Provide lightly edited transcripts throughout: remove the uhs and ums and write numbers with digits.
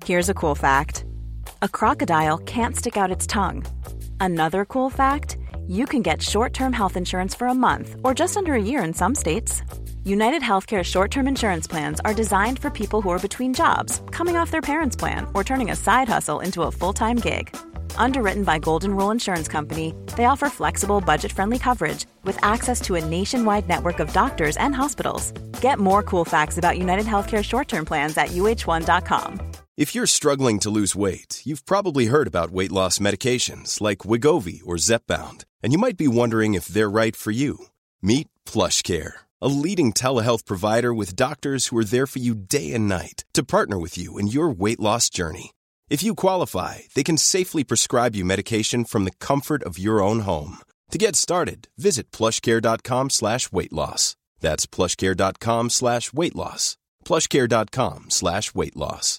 Here's a cool fact. A crocodile can't stick out its tongue. Another cool fact, you can get short-term health insurance for a month or just under a year in some states. United Healthcare short-term insurance plans are designed for people who are between jobs, coming off their parents' plan, or turning a side hustle into a full-time gig. Underwritten by Golden Rule Insurance Company, they offer flexible, budget-friendly coverage with access to a nationwide network of doctors and hospitals. Get more cool facts about United Healthcare short-term plans at uh1.com. If you're struggling to lose weight, you've probably heard about weight loss medications like Wegovy or Zepbound, and you might be wondering if they're right for you. Meet PlushCare, a leading telehealth provider with doctors who are there for you day and night to partner with you in your weight loss journey. If you qualify, they can safely prescribe you medication from the comfort of your own home. To get started, visit plushcare.com/weight-loss. That's plushcare.com/weight-loss. plushcare.com/weight-loss.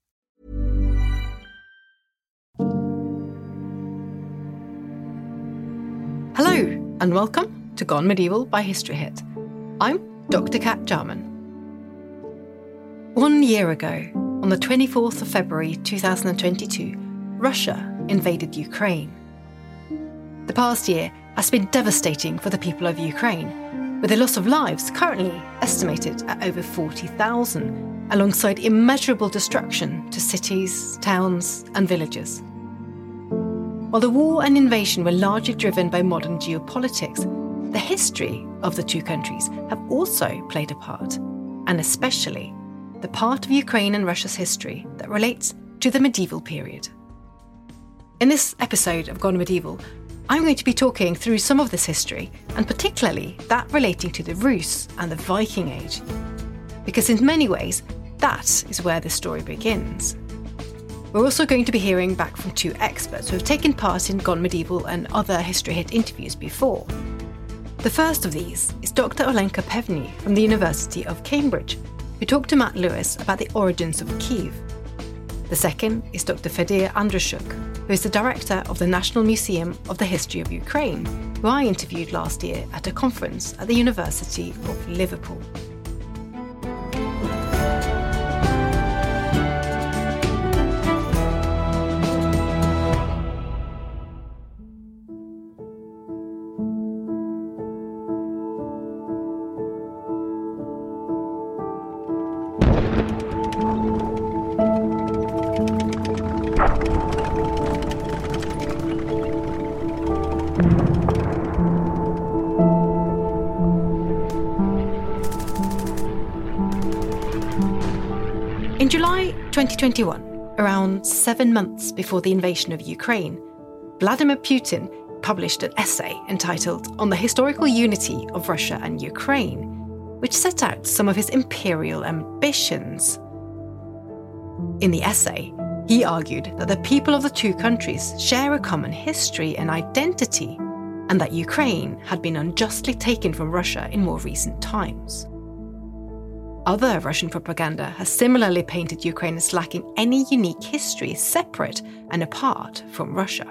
Hello, and welcome to Gone Medieval by History Hit. I'm Dr. Kat Jarman. 1 year ago, on the 24th of February 2022, Russia invaded Ukraine. The past year has been devastating for the people of Ukraine, with the loss of lives currently estimated at over 40,000, alongside immeasurable destruction to cities, towns, and villages. While the war and invasion were largely driven by modern geopolitics, the history of the two countries have also played a part, and especially the part of Ukraine and Russia's history that relates to the medieval period. In this episode of Gone Medieval, I'm going to be talking through some of this history, and particularly that relating to the Rus and the Viking Age, because in many ways, that is where the story begins. We're also going to be hearing back from two experts who have taken part in Gone Medieval and other History Hit interviews before. The first of these is Dr. Olenka Pevny from the University of Cambridge, who talked to Matt Lewis about the origins of Kiev. The second is Dr. Fedir Andrushuk, who is the director of the National Museum of the History of Ukraine, who I interviewed last year at a conference at the University of Liverpool. In July 2021, around 7 months before the invasion of Ukraine, Vladimir Putin published an essay entitled On the Historical Unity of Russia and Ukraine, which set out some of his imperial ambitions. In the essay, he argued that the people of the two countries share a common history and identity, and that Ukraine had been unjustly taken from Russia in more recent times. Other Russian propaganda has similarly painted Ukraine as lacking any unique history separate and apart from Russia.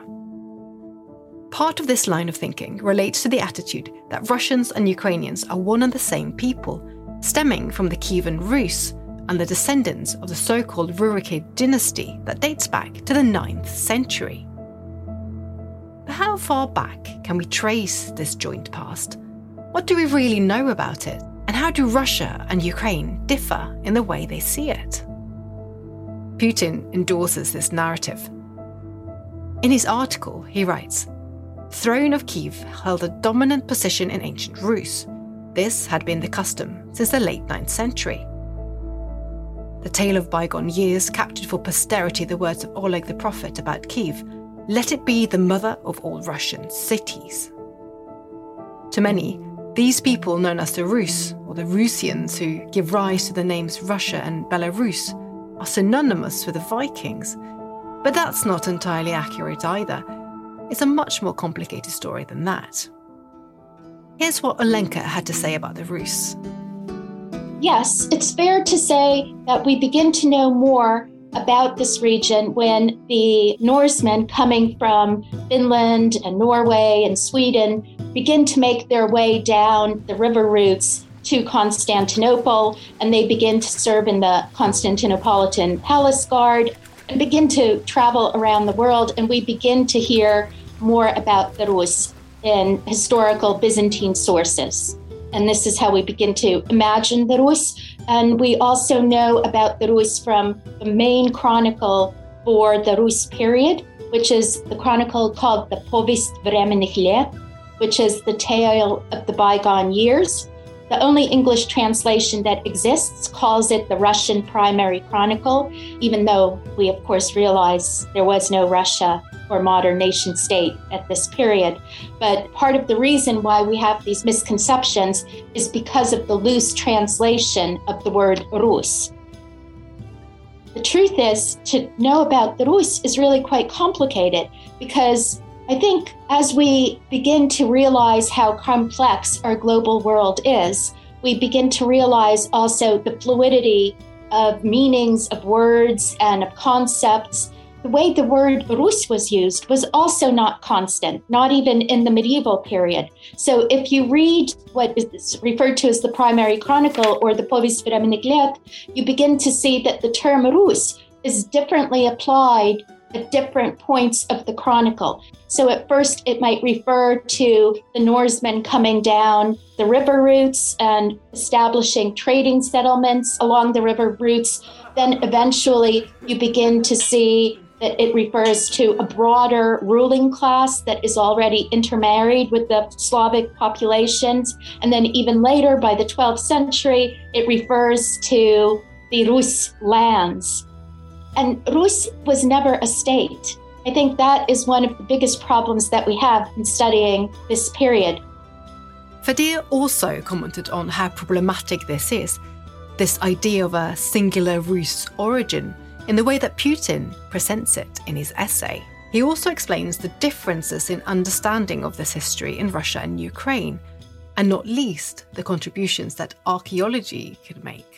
Part of this line of thinking relates to the attitude that Russians and Ukrainians are one and the same people, stemming from the Kievan Rus and the descendants of the so-called Rurikid dynasty that dates back to the 9th century. But how far back can we trace this joint past? What do we really know about it? And how do Russia and Ukraine differ in the way they see it? Putin endorses this narrative. In his article, he writes, "Throne of Kiev held a dominant position in ancient Rus. This had been the custom since the late 9th century. The tale of bygone years captured for posterity the words of Oleg the Prophet about Kiev, 'Let it be the mother of all Russian cities.' To many, these people known as the Rus, or the Rusians who give rise to the names Russia and Belarus, are synonymous with the Vikings. But that's not entirely accurate either. It's a much more complicated story than that." Here's what Olenka had to say about the Rus. Yes, it's fair to say that we begin to know more about this region when the Norsemen coming from Finland and Norway and Sweden begin to make their way down the river routes to Constantinople, and they begin to serve in the Constantinopolitan Palace Guard and begin to travel around the world. And we begin to hear more about the Rus in historical Byzantine sources. And this is how we begin to imagine the Rus. And we also know about the Rus from the main chronicle for the Rus period, which is the chronicle called the Povest Vremennych Let, which is the tale of the bygone years. The only English translation that exists calls it the Russian Primary Chronicle, even though we, of course, realize there was no Russia or modern nation state at this period. But part of the reason why we have these misconceptions is because of the loose translation of the word Rus. The truth is, to know about the Rus is really quite complicated, because I think as we begin to realize how complex our global world is, we begin to realize also the fluidity of meanings, of words, and of concepts. The way the word Rus was used was also not constant, not even in the medieval period. So if you read what is referred to as the Primary Chronicle or the Povest Vremennych Let, you begin to see that the term Rus is differently applied at different points of the chronicle. So at first it might refer to the Norsemen coming down the river routes and establishing trading settlements along the river routes. Then eventually you begin to see that it refers to a broader ruling class that is already intermarried with the Slavic populations. And then even later, by the 12th century, it refers to the Rus lands. And Rus was never a state. I think that is one of the biggest problems that we have in studying this period. Fadir also commented on how problematic this is, this idea of a singular Rus origin, in the way that Putin presents it in his essay. He also explains the differences in understanding of this history in Russia and Ukraine, and not least the contributions that archaeology could make.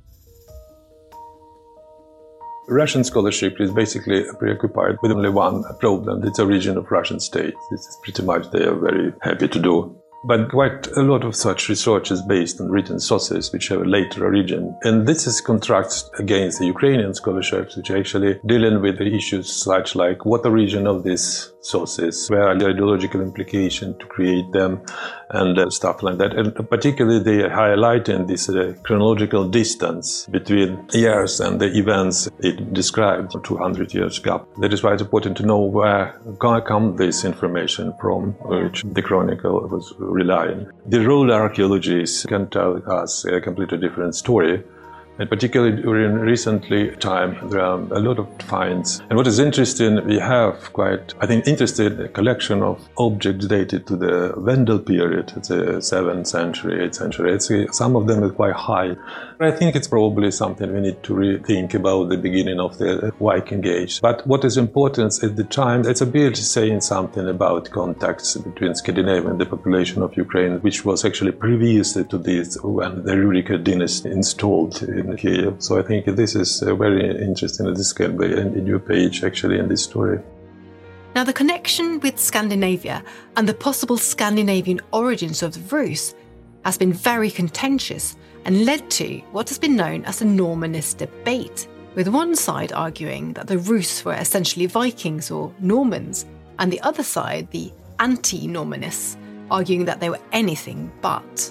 Russian scholarship is basically preoccupied with only one problem, it's the origin of Russian state. This is pretty much they are very happy to do. But quite a lot of such research is based on written sources which have a later origin. And this is contrasts against the Ukrainian scholarships, which are actually dealing with the issues such like what origin of these sources, where are the ideological implications to create them, and stuff like that. And particularly they highlight in this chronological distance between years and the events it described, 200 years gap. That is why it's important to know where come this information from, which the chronicle was relying. The rural archaeologists can tell us a completely different story. And particularly during recently time, there are a lot of finds. And what is interesting, we have quite, I think, interesting collection of objects dated to the Vendel period, the 7th century, 8th century. Some of them are quite high. I think it's probably something we need to rethink about the beginning of the Viking Age. But what is important at the time, it's a bit saying something about contacts between Scandinavia and the population of Ukraine, which was actually previous to this when the Rurikid dynasty installed in Kiev. So I think this is very interesting. This can be a new page actually in this story. Now, the connection with Scandinavia and the possible Scandinavian origins of the Rus has been very contentious and led to what has been known as the Normanist debate, with one side arguing that the Rus were essentially Vikings or Normans, and the other side, the anti-Normanists, arguing that they were anything but.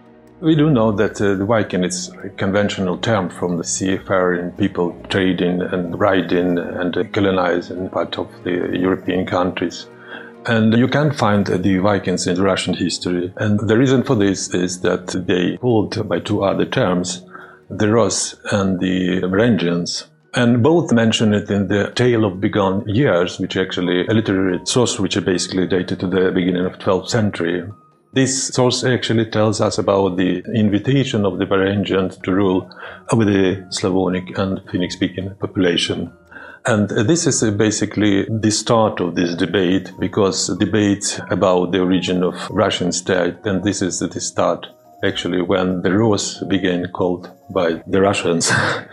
We do know that the Viking is a conventional term from the seafaring people trading and riding and colonizing part of the European countries. And you can find the Vikings in Russian history. And the reason for this is that they pulled by two other terms, the Rus and the Varangians. And both mention it in the Tale of Bygone Years, which actually a literary source which is basically dated to the beginning of 12th century. This source actually tells us about the invitation of the Varangians to rule over the Slavonic and Finnic-speaking population. And this is basically the start of this debate, because debate about the origin of Russian state, and this is the start actually when the Rus began called by the Russians.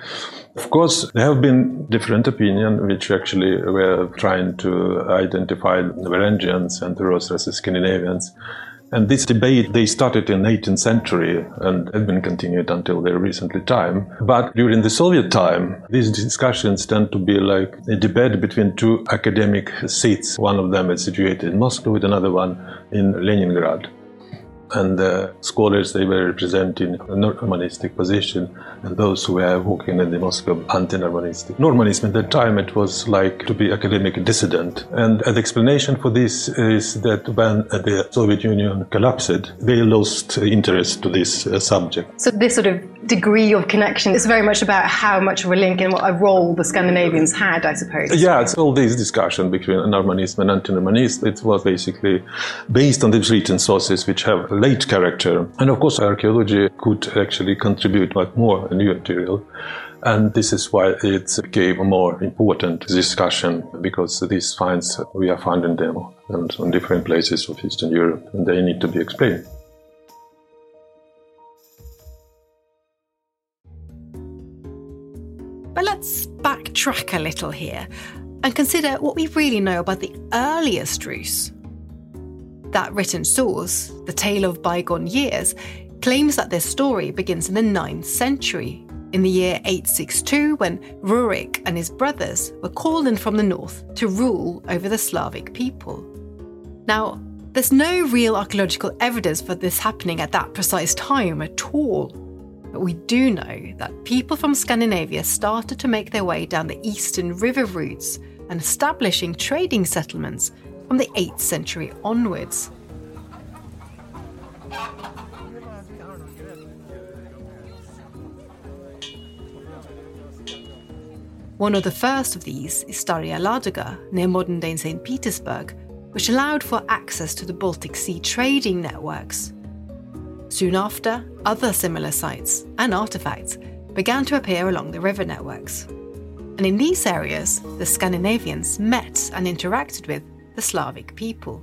Of course, there have been different opinions which actually were trying to identify the Varangians and the Rus as Scandinavians. And this debate, they started in the 18th century and have been continued until very recently time. But during the Soviet time, these discussions tend to be like a debate between two academic seats. One of them is situated in Moscow with another one in Leningrad. And the scholars, they were representing a Normalistic position, and those who were working in the Moscow anti-Normalistic. Normalism at that time, it was like to be academic dissident. And the explanation for this is that when the Soviet Union collapsed, they lost interest to this subject. So this sort of degree of connection is very much about how much of a link and what a role the Scandinavians had, I suppose. Yeah, it's all this discussion between Normalism and anti-Normalism. It was basically based on these written sources which have late character. And of course, archaeology could actually contribute much more new material. And this is why it became a more important discussion, because these finds, we are finding them and on different places of Eastern Europe, and they need to be explained. But let's backtrack a little here and consider what we really know about the earliest Rus. That written source, The Tale of Bygone Years, claims that this story begins in the 9th century, in the year 862, when Rurik and his brothers were called in from the north to rule over the Slavic people. Now, there's no real archaeological evidence for this happening at that precise time at all. But we do know that people from Scandinavia started to make their way down the eastern river routes and establishing trading settlements from the 8th century onwards. One of the first of these is Staraya Ladoga, near modern-day St. Petersburg, which allowed for access to the Baltic Sea trading networks. Soon after, other similar sites and artefacts began to appear along the river networks. And in these areas, the Scandinavians met and interacted with the Slavic people.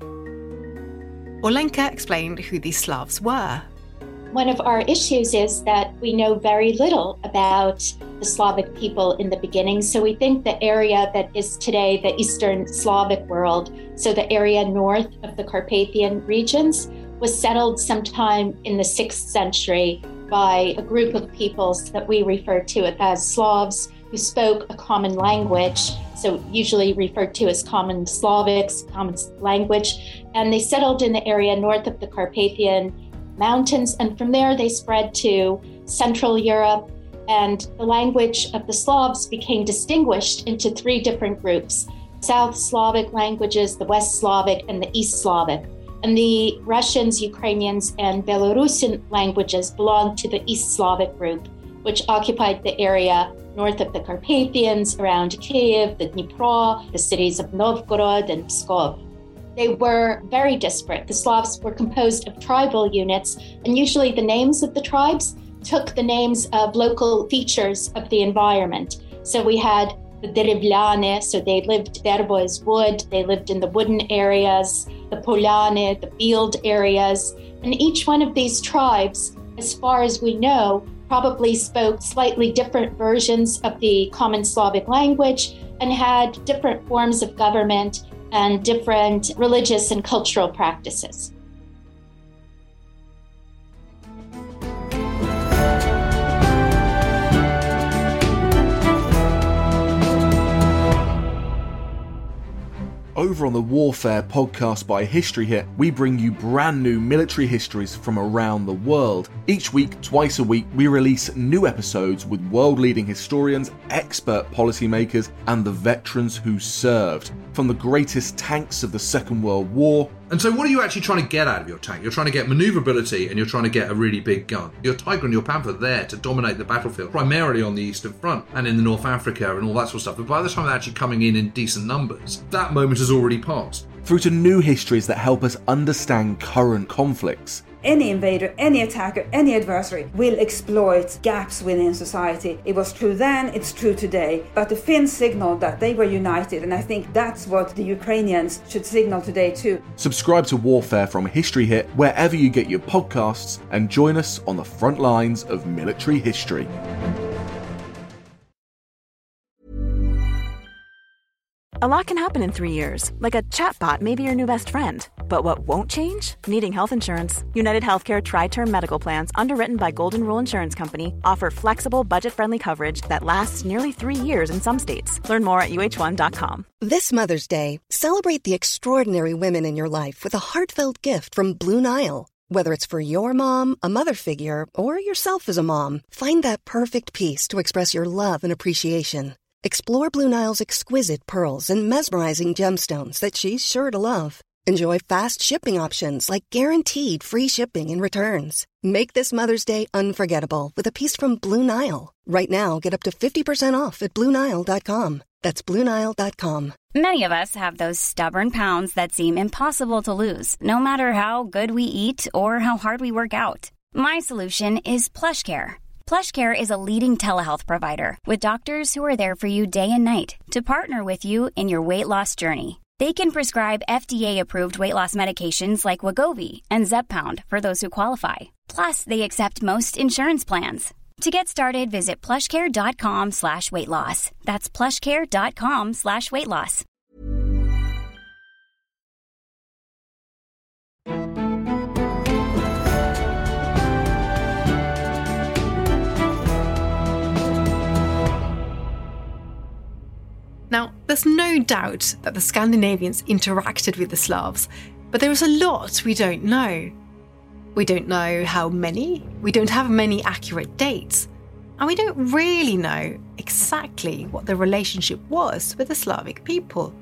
Olenka explained who these Slavs were. One of our issues is that we know very little about the Slavic people in the beginning. So we think the area that is today the Eastern Slavic world, so the area north of the Carpathian regions, was settled sometime in the 6th century by a group of peoples that we refer to as Slavs, who spoke a common language, so usually referred to as common Slavics, common language, and they settled in the area north of the Carpathian Mountains, and from there they spread to Central Europe, and the language of the Slavs became distinguished into 3 different groups: South Slavic languages, the West Slavic, and the East Slavic. And the Russians, Ukrainians, and Belarusian languages belonged to the East Slavic group, which occupied the area north of the Carpathians, around Kiev, the Dnipro, the cities of Novgorod and Pskov. They were very disparate. The Slavs were composed of tribal units, and usually the names of the tribes took the names of local features of the environment. So we had the Derevlyane, so they lived, dervo is wood, they lived in the wooden areas, the Polyane, the field areas, and each one of these tribes, as far as we know, probably spoke slightly different versions of the common Slavic language and had different forms of government and different religious and cultural practices. Over on the Warfare podcast by History Hit, we bring you brand new military histories from around the world. Each week, twice a week, we release new episodes with world-leading historians, expert policymakers, and the veterans who served. From the greatest tanks of the Second World War. And so what are you actually trying to get out of your tank? You're trying to get manoeuvrability and you're trying to get a really big gun. Your Tiger and your Panther there to dominate the battlefield, primarily on the Eastern Front and in the North Africa and all that sort of stuff. But by the time they're actually coming in decent numbers, that moment has already passed. Through to new histories that help us understand current conflicts. Any invader, any attacker, any adversary will exploit gaps within society. It was true then, it's true today. But the Finns signaled that they were united, and I think that's what the Ukrainians should signal today too. Subscribe to Warfare from History Hit wherever you get your podcasts and join us on the front lines of military history. A lot can happen in 3 years, like a chatbot may be your new best friend. But what won't change? Needing health insurance. United Healthcare Tri-Term Medical Plans, underwritten by Golden Rule Insurance Company, offer flexible, budget-friendly coverage that lasts nearly 3 years in some states. Learn more at uh1.com. This Mother's Day, celebrate the extraordinary women in your life with a heartfelt gift from Blue Nile. Whether it's for your mom, a mother figure, or yourself as a mom, find that perfect piece to express your love and appreciation. Explore Blue Nile's exquisite pearls and mesmerizing gemstones that she's sure to love. Enjoy fast shipping options like guaranteed free shipping and returns. Make this Mother's Day unforgettable with a piece from Blue Nile. Right now, get up to 50% off at BlueNile.com. That's BlueNile.com. Many of us have those stubborn pounds that seem impossible to lose, no matter how good we eat or how hard we work out. My solution is PlushCare. PlushCare is a leading telehealth provider with doctors who are there for you day and night to partner with you in your weight loss journey. They can prescribe FDA-approved weight loss medications like Wegovy and Zepbound for those who qualify. Plus, they accept most insurance plans. To get started, visit plushcare.com/weightloss. That's plushcare.com/weightloss. Now, there's no doubt that the Scandinavians interacted with the Slavs, but there is a lot we don't know. We don't know how many, we don't have many accurate dates, and we don't really know exactly what the relationship was with the Slavic people.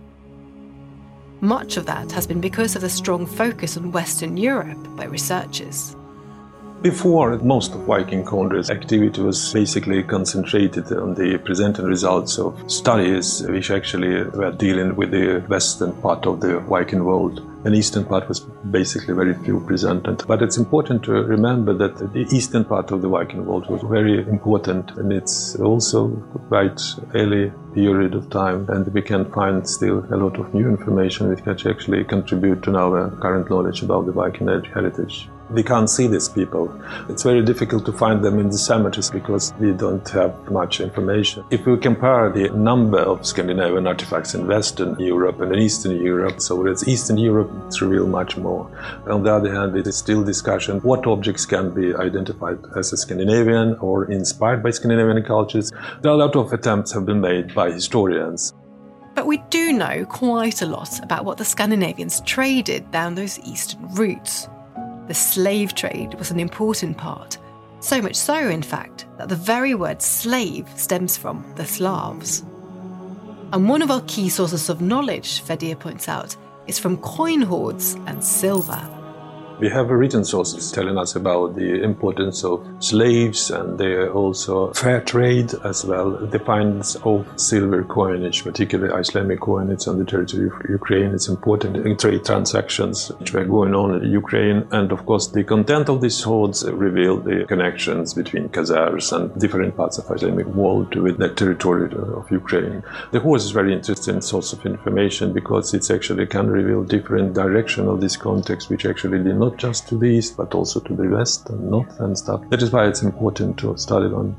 Much of that has been because of the strong focus on Western Europe by researchers. Before, most of Viking Congress activity was basically concentrated on the presenting results of studies which actually were dealing with the western part of the Viking world. And eastern part was basically very few presented. But it's important to remember that the eastern part of the Viking world was very important, and it's also quite early period of time, and we can find still a lot of new information which can actually contribute to our current knowledge about the Viking heritage. We can't see these people. It's very difficult to find them in the cemeteries because we don't have much information. If we compare the number of Scandinavian artifacts in Western Europe and in Eastern Europe, so it's Eastern Europe, it's revealed much more. On the other hand, it is still discussion what objects can be identified as a Scandinavian or inspired by Scandinavian cultures. There are a lot of attempts have been made by historians. But we do know quite a lot about what the Scandinavians traded down those eastern routes. The slave trade was an important part, so much so, in fact, that the very word slave stems from the Slavs. And one of our key sources of knowledge, Fedir points out, is from coin hoards and silver. We have written sources telling us about the importance of slaves and also fair trade as well. The finds of silver coinage, particularly Islamic coinage on the territory of Ukraine, it's important in trade transactions which were going on in Ukraine. And of course, the content of these hoards reveal the connections between Khazars and different parts of Islamic world with the territory of Ukraine. The hoards is a very interesting source of information because it actually can reveal different direction of this context, which actually did not just to the east, but also to the west and north and stuff. That is why it's important to study them.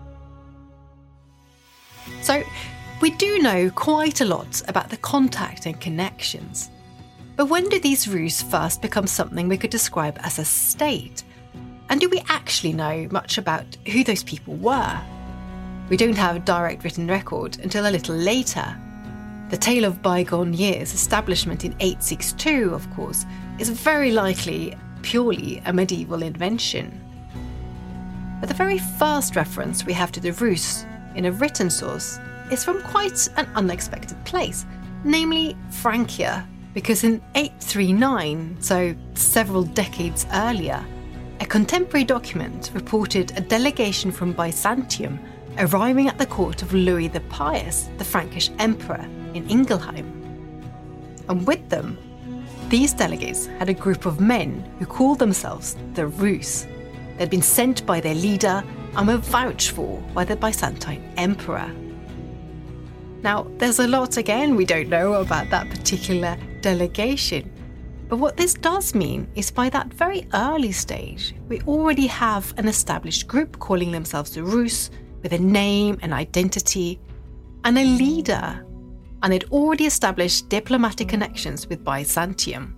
So, we do know quite a lot about the contact and connections. But when did these Rus first become something we could describe as a state? And do we actually know much about who those people were? We don't have a direct written record until a little later. The tale of bygone years' establishment in 862, of course, is very likely purely a medieval invention. But the very first reference we have to the Rus in a written source is from quite an unexpected place, namely Francia, because in 839, so several decades earlier, a contemporary document reported a delegation from Byzantium arriving at the court of Louis the Pious, the Frankish emperor, in Ingelheim. And with them, these delegates had a group of men who called themselves the Rus. They'd been sent by their leader and were vouched for by the Byzantine emperor. Now, there's a lot, again, we don't know about that particular delegation. But what this does mean is by that very early stage, we already have an established group calling themselves the Rus, with a name, an identity, and a leader. and had already established diplomatic connections with Byzantium.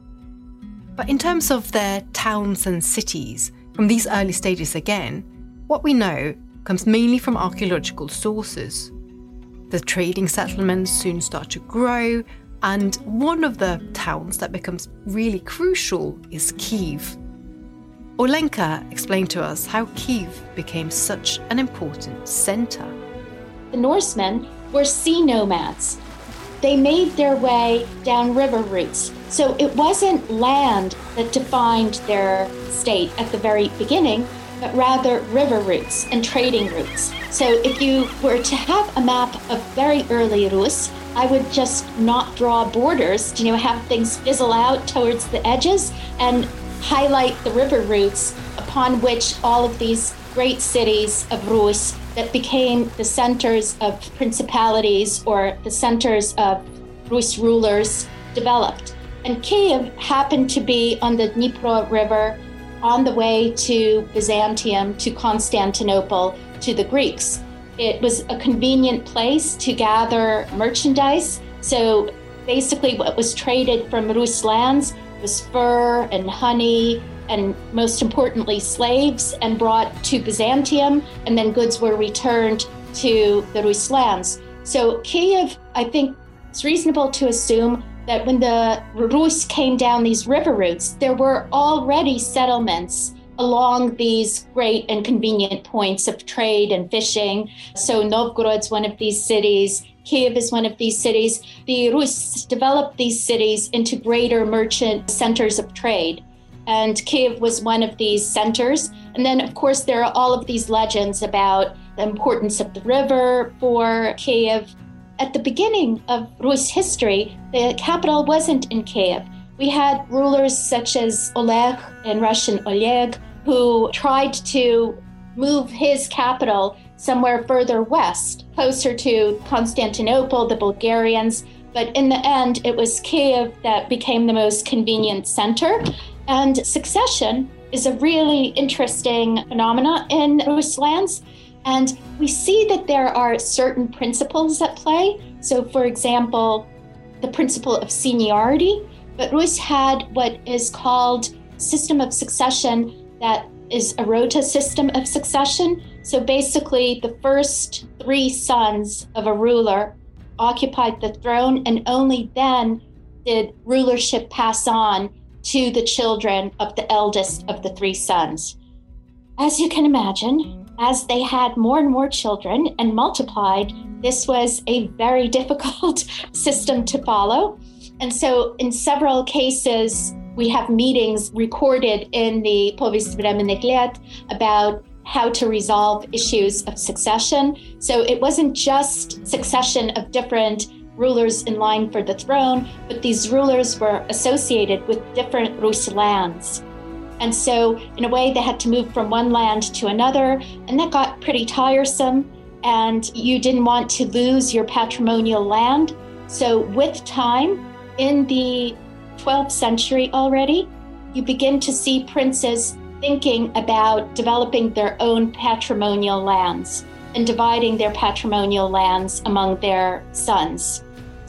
But in terms of their towns and cities, from these early stages again, what we know comes mainly from archaeological sources. The trading settlements soon start to grow, and one of the towns that becomes really crucial is Kiev. Olenka explained to us how Kiev became such an important centre. The Norsemen were sea nomads. They made their way down river routes. So it wasn't land that defined their state at the very beginning, but rather river routes and trading routes. So if you were to have a map of very early Rus, I would just not draw borders, have things fizzle out towards the edges and highlight the river routes upon which all of these great cities of Rus that became the centers of principalities or the centers of Rus rulers developed. And Kiev happened to be on the Dnipro River on the way to Byzantium, to Constantinople, to the Greeks. It was a convenient place to gather merchandise. So basically what was traded from Rus lands was fur and honey, and most importantly, slaves, and brought to Byzantium, and then goods were returned to the Rus lands. So Kiev, I think it's reasonable to assume that when the Rus came down these river routes, there were already settlements along these great and convenient points of trade and fishing. So Novgorod's one of these cities. Kiev is one of these cities. The Rus developed these cities into greater merchant centers of trade. And Kiev was one of these centers. And then, of course, there are all of these legends about the importance of the river for Kiev. At the beginning of Rus history, the capital wasn't in Kiev. We had rulers such as Oleg, in Russian Oleg, who tried to move his capital somewhere further west, closer to Constantinople, the Bulgarians. But in the end, it was Kiev that became the most convenient center. And succession is a really interesting phenomenon in Rus lands. And we see that there are certain principles at play. So, for example, the principle of seniority. But Rus had what is called system of succession that is a rota system of succession. So basically, the first 3 sons of a ruler occupied the throne, and only then did rulership pass on to the children of the eldest of the 3 sons. As you can imagine, as they had more and more children and multiplied, this was a very difficult system to follow. And so in several cases, we have meetings recorded in the Povest Vremennych Let about how to resolve issues of succession. So it wasn't just succession of different rulers in line for the throne, but these rulers were associated with different Rus lands. And so in a way, they had to move from one land to another, and that got pretty tiresome, and you didn't want to lose your patrimonial land. So with time, in the 12th century already, you begin to see princes thinking about developing their own patrimonial lands and dividing their patrimonial lands among their sons.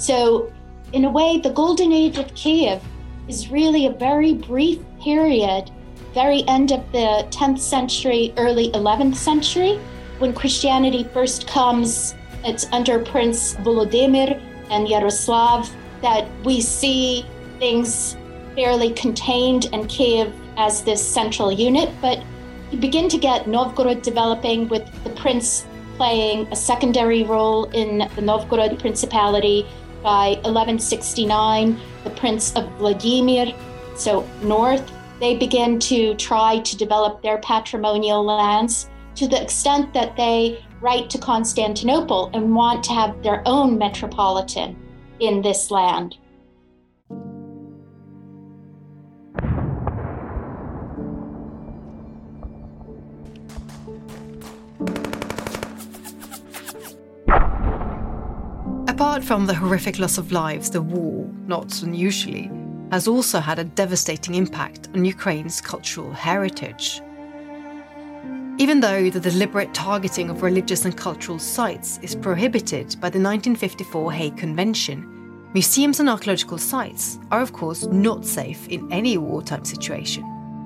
So in a way, the golden age of Kiev is really a very brief period, very end of the 10th century, early 11th century, when Christianity first comes. It's under Prince Volodymyr and Yaroslav that we see things fairly contained and Kiev as this central unit. But you begin to get Novgorod developing, with the prince playing a secondary role in the Novgorod Principality. By 1169, the Prince of Vladimir, so north, they begin to try to develop their patrimonial lands to the extent that they write to Constantinople and want to have their own metropolitan in this land. Apart from the horrific loss of lives, the war, not unusually, has also had a devastating impact on Ukraine's cultural heritage. Even though the deliberate targeting of religious and cultural sites is prohibited by the 1954 Hague Convention, museums and archaeological sites are of course not safe in any wartime situation.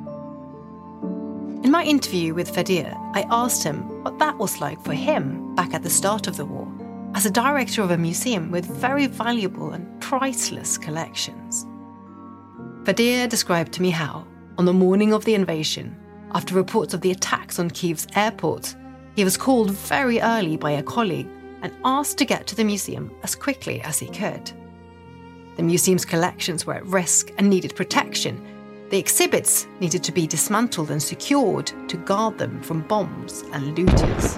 In my interview with Fadir, I asked him what that was like for him back at the start of the war, as a director of a museum with very valuable and priceless collections. Fadir described to me how, on the morning of the invasion, after reports of the attacks on Kyiv's airport, he was called very early by a colleague and asked to get to the museum as quickly as he could. The museum's collections were at risk and needed protection. The exhibits needed to be dismantled and secured to guard them from bombs and looters.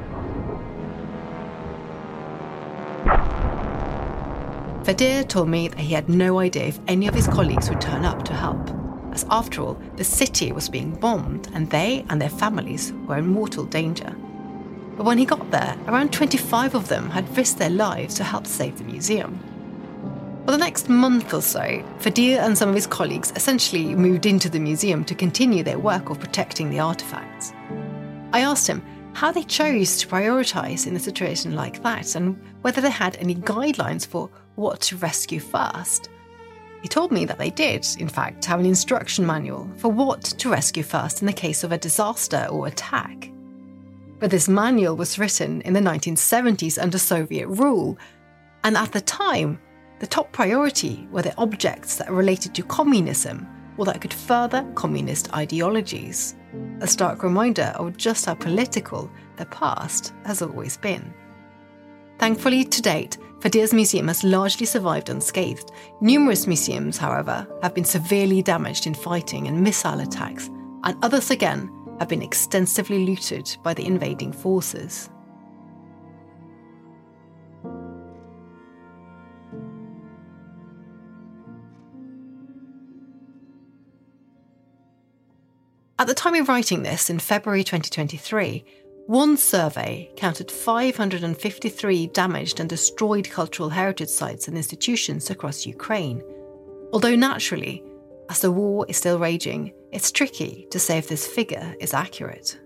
Fadir told me that he had no idea if any of his colleagues would turn up to help, as after all, the city was being bombed and they and their families were in mortal danger. But when he got there, around 25 of them had risked their lives to help save the museum. For the next month or so, Fadir and some of his colleagues essentially moved into the museum to continue their work of protecting the artefacts. I asked him how they chose to prioritise in a situation like that and whether they had any guidelines for what to rescue first. He told me that they did, in fact, have an instruction manual for what to rescue first in the case of a disaster or attack. But this manual was written in the 1970s under Soviet rule, and at the time, the top priority were the objects that related to communism or that could further communist ideologies. A stark reminder of just how political the past has always been. Thankfully, to date, Fadir's museum has largely survived unscathed. Numerous museums, however, have been severely damaged in fighting and missile attacks, and others again have been extensively looted by the invading forces. At the time of writing this, in February 2023, one survey counted 553 damaged and destroyed cultural heritage sites and institutions across Ukraine. Although naturally, as the war is still raging, it's tricky to say if this figure is accurate.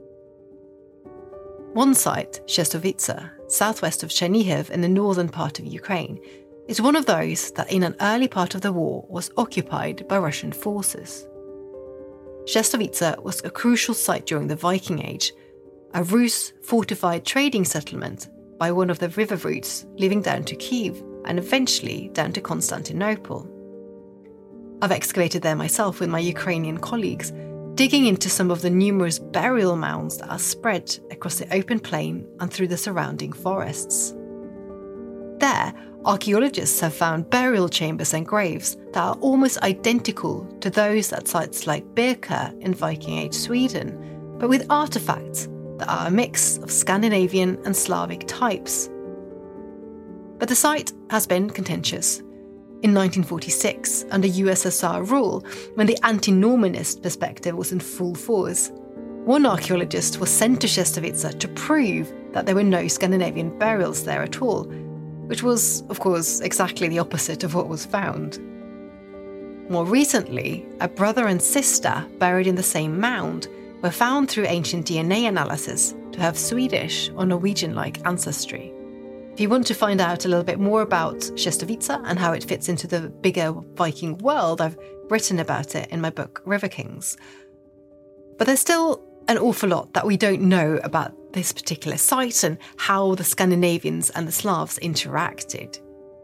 One site, Shestovitsa, southwest of Chernihiv in the northern part of Ukraine, is one of those that in an early part of the war was occupied by Russian forces. Shestovitsa was a crucial site during the Viking Age, a Rus fortified trading settlement by one of the river routes leading down to Kyiv and eventually down to Constantinople. I've excavated there myself with my Ukrainian colleagues, digging into some of the numerous burial mounds that are spread across the open plain and through the surrounding forests. There, archaeologists have found burial chambers and graves that are almost identical to those at sites like Birka in Viking Age Sweden, but with artefacts that are a mix of Scandinavian and Slavic types. But the site has been contentious. In 1946, under USSR rule, when the anti-Normanist perspective was in full force, one archaeologist was sent to Shestovitsa to prove that there were no Scandinavian burials there at all, which was, of course, exactly the opposite of what was found. More recently, a brother and sister buried in the same mound were found through ancient DNA analysis to have Swedish or Norwegian-like ancestry. If you want to find out a little bit more about Shestovitsa and how it fits into the bigger Viking world, I've written about it in my book River Kings. But there's still an awful lot that we don't know about this particular site and how the Scandinavians and the Slavs interacted.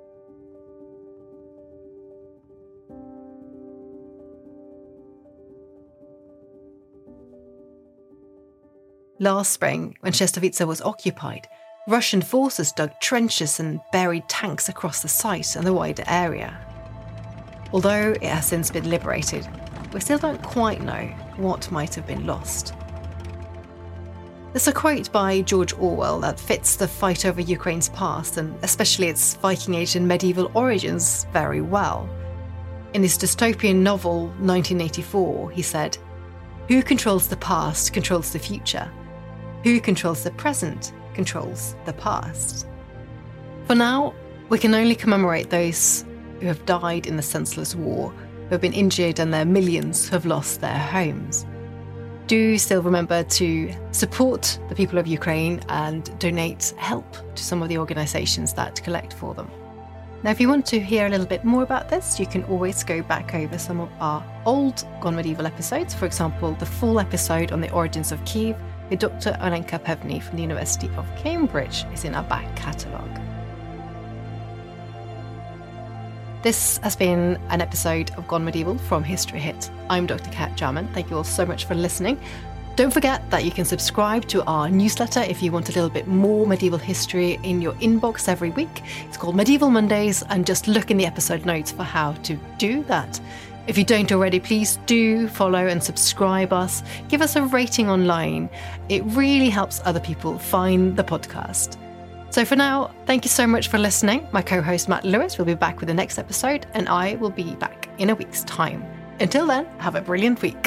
Last spring, when Shestovitsa was occupied, Russian forces dug trenches and buried tanks across the site and the wider area. Although it has since been liberated, we still don't quite know what might have been lost. There's a quote by George Orwell that fits the fight over Ukraine's past, and especially its Viking Age and medieval origins, very well. In his dystopian novel 1984, he said, "Who controls the past controls the future. Who controls the present controls the past." For now, we can only commemorate those who have died in the senseless war, who have been injured, and their millions who have lost their homes. do still remember to support the people of Ukraine and donate help to some of the organisations that collect for them. Now, if you want to hear a little bit more about this, you can always go back over some of our old Gone Medieval episodes. For example, the full episode on the origins of Kiev with Dr. Olenka Pevny from the University of Cambridge is in our back catalogue. This has been an episode of Gone Medieval from History Hit. I'm Dr. Kat Jarman. Thank you all so much for listening. Don't forget that you can subscribe to our newsletter if you want a little bit more medieval history in your inbox every week. It's called Medieval Mondays, and just look in the episode notes for how to do that. If you don't already, please do follow and subscribe us. Give us a rating online. It really helps other people find the podcast. So for now, thank you so much for listening. My co-host Matt Lewis will be back with the next episode, and I will be back in a week's time. Until then, have a brilliant week.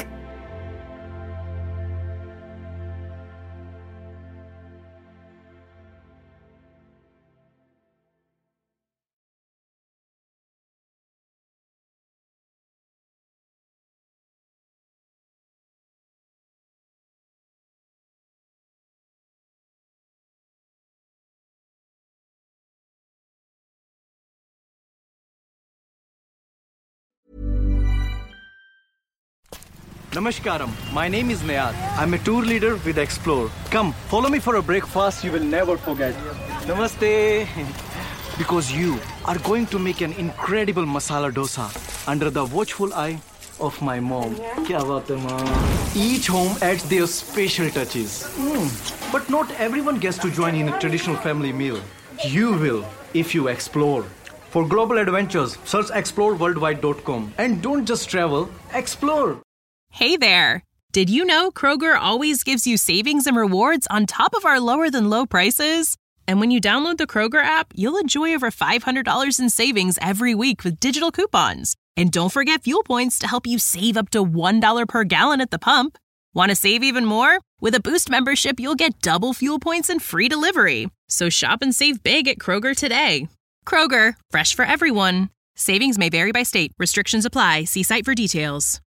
Namaskaram, my name is Nayad. I'm a tour leader with Explore. Come, follow me for a breakfast you will never forget. Namaste. Because you are going to make an incredible masala dosa under the watchful eye of my mom. Kya baat hai, mom? Each home adds their special touches. But not everyone gets to join in a traditional family meal. You will if you explore. For global adventures, search exploreworldwide.com. And don't just travel, explore. Hey there! Did you know Kroger always gives you savings and rewards on top of our lower-than-low prices? And when you download the Kroger app, you'll enjoy over $500 in savings every week with digital coupons. And don't forget fuel points to help you save up to $1 per gallon at the pump. Want to save even more? With a Boost membership, you'll get double fuel points and free delivery. So shop and save big at Kroger today. Kroger, fresh for everyone. Savings may vary by state. Restrictions apply. See site for details.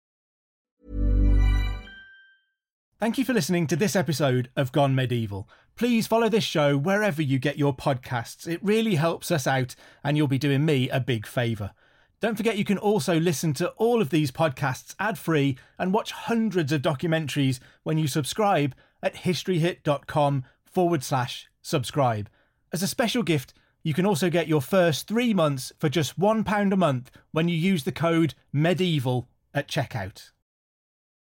Thank you for listening to this episode of Gone Medieval. Please follow this show wherever you get your podcasts. It really helps us out, and you'll be doing me a big favour. Don't forget you can also listen to all of these podcasts ad-free and watch hundreds of documentaries when you subscribe at historyhit.com/subscribe. As a special gift, you can also get your first 3 months for just £1 a month when you use the code MEDIEVAL at checkout.